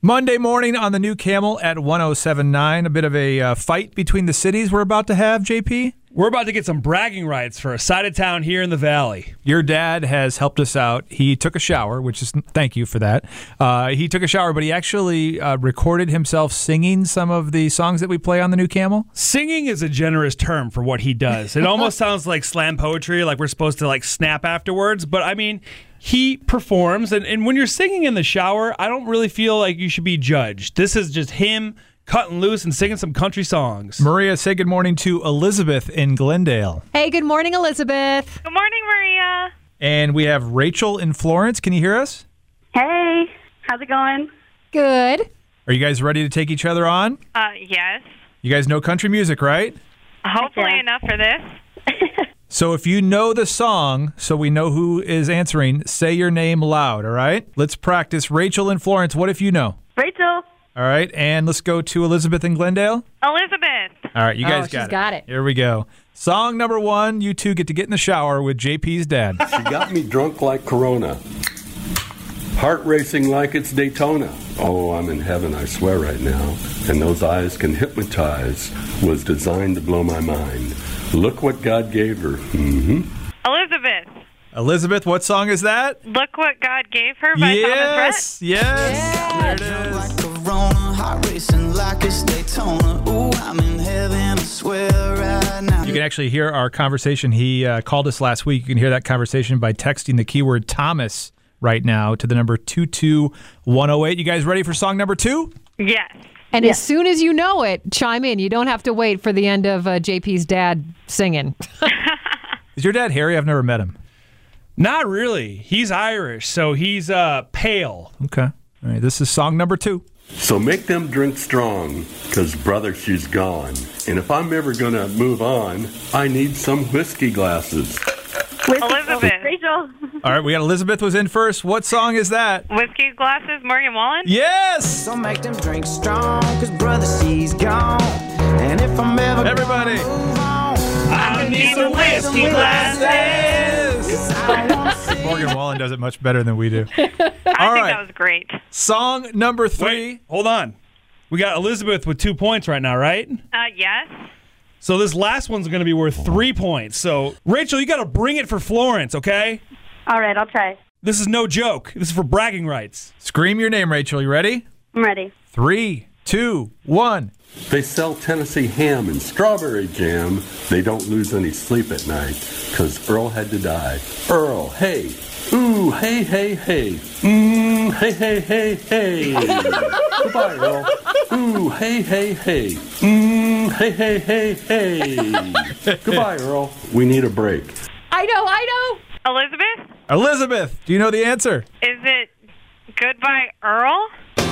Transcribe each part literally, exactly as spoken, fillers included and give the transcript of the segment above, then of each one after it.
Monday morning on the new Camel at one oh seven point nine. A bit of a uh, fight between the cities we're about to have, J P. We're about to get some bragging rights for a side of town here in the Valley. Your dad has helped us out. He took a shower, which is, thank you for that. Uh, he took a shower, but he actually uh, recorded himself singing some of the songs that we play on the new Camel. Singing is a generous term for what he does. It almost sounds like slam poetry, like we're supposed to like snap afterwards. But I mean, he performs, and, and when you're singing in the shower, I don't really feel like you should be judged. This is just him cutting loose and singing some country songs. Maria, say good morning to Elizabeth in Glendale. Hey, good morning, Elizabeth. Good morning, Maria. And we have Rachel in Florence. Can you hear us? Hey, how's it going? Good. Are you guys ready to take each other on? Uh, yes. You guys know country music, right? Hopefully Yeah. enough for this. So if you know the song, so we know who is answering, say your name loud, all right? Let's practice. Rachel in Florence, what if you know? Rachel. All right, and let's go to Elizabeth in Glendale. Elizabeth. All right, you guys Oh, she's got it. got it. Here we go. Song number one, you two get to get in the shower with J P's dad. She got me drunk like Corona. Heart racing like it's Daytona. Oh, I'm in heaven, I swear right now. And those eyes can hypnotize. Was designed to blow my mind. Look what God gave her. Mm-hmm. Elizabeth. Elizabeth, what song is that? Look What God Gave Her by Yes, yes. Yeah. There it is. Corona, heart racing like it's Daytona. Ooh, I'm in heaven, I swear right now. You can actually hear our conversation. He uh, called us last week. You can hear that conversation by texting the keyword Thomas right now to the number two two one oh eight. You guys ready for song number two? Thomas. Yes. And as soon as you know it, chime in. You don't have to wait for the end of uh, J P's dad singing. Is your dad hairy? I've never met him. Not really. He's Irish, so he's uh, pale. Okay. All right, this is song number two. So make them drink strong, because brother, she's gone. And if I'm ever going to move on, I need some whiskey glasses. Elizabeth. Rachel. All right, we got Elizabeth was in first. What song is that? Whiskey Glasses, Morgan Wallen. Yes! So make them drink strong, cause brother, she's gone. And if I'm ever Everybody. gonna move on, I need some whiskey glasses. I wanna see Morgan Wallen does it much better than we do. I All think right. that was great. Song number three. Wait, hold on. We got Elizabeth with two points right now, right? Uh, yes. So this last one's going to be worth three points. So, Rachel, you got to bring it for Florence, okay? All right, I'll try. This is no joke. This is for bragging rights. Scream your name, Rachel. You ready? I'm ready. Three, two, one. They sell Tennessee ham and strawberry jam. They don't lose any sleep at night, because Earl had to die. Earl, hey. Ooh, hey, hey, hey. Mmm, hey, hey, hey, hey. Goodbye, Earl. Ooh, hey, hey, hey. Mmm, hey, hey, hey, hey. Goodbye, Earl. We need a break. I know, I know. Elizabeth, Elizabeth, do you know the answer? is it Goodbye Earl?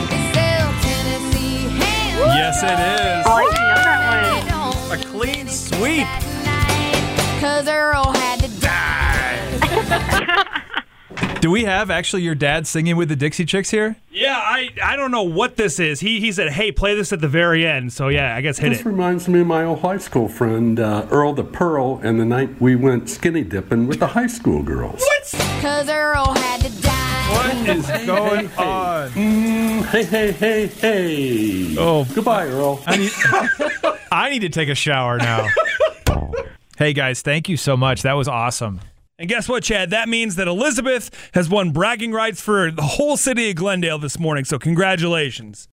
Yes, it Oh, I didn't know that one. is. A clean sweep. Cause Earl had to die. Do we have actually your dad singing with the Dixie Chicks here? Yeah, I I don't know what this is. He he said, hey, play this at the very end. So, yeah, I guess hit This it. reminds me of my old high school friend, uh, Earl the Pearl, and the night we went skinny dipping with the high school girls. Cause Earl had to die. What is going hey, hey. on? Mm, hey, hey, hey, hey. Oh. Goodbye, Earl. I need, I need to take a shower now. Hey, guys, thank you so much. That was awesome. And guess what, Chad? That means that Elizabeth has won bragging rights for the whole city of Glendale this morning. So, congratulations.